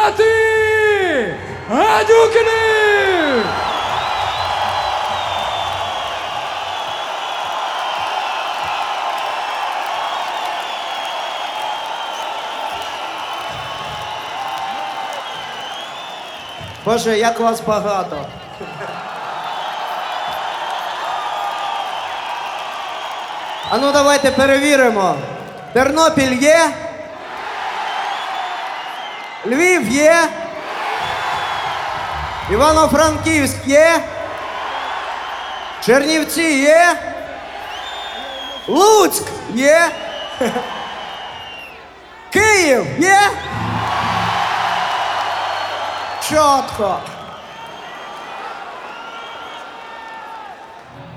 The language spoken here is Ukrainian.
брати Гадюкіни! Боже, як вас багато. А ну давайте перевіримо. Тернопіль є? Львів є? Івано-Франківськ є? Чернівці є? Луцьк є? Київ є? Чітко.